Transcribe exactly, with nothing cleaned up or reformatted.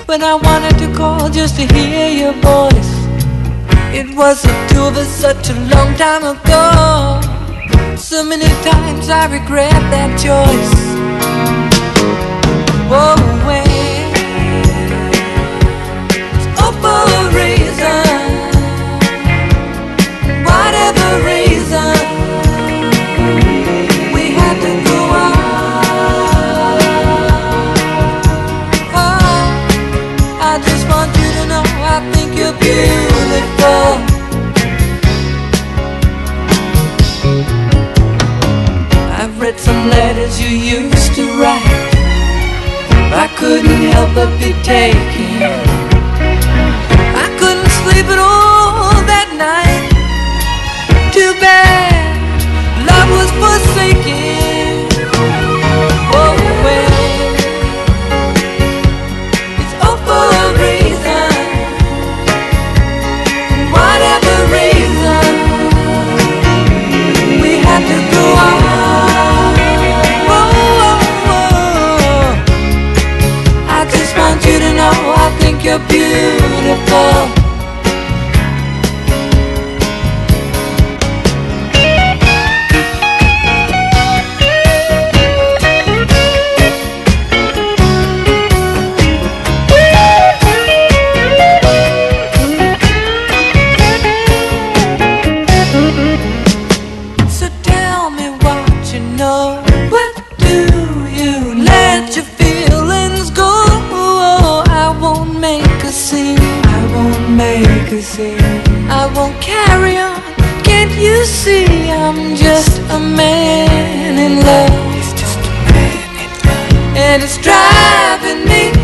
when I wanted to call just to hear your voice. It was the two of us such a long time ago. So many times I regret that choice. Oh, well, it's all for a reason. Whatever reason, we had to go on. Oh, I just want you to know I think you're beautiful. I've read some letters you used to write. I couldn't help but be taken. I couldn't sleep at all that night. Too bad love was forsaken. Oh well, it's all for a reason. Whatever reason, we had to go on. You to know I think you're beautiful. So tell me what you know. What do you let your feelings go? I won't make a scene. I won't make a scene. I won't carry on. Can't you see I'm just a man in love? He's just a man in love. And it's driving me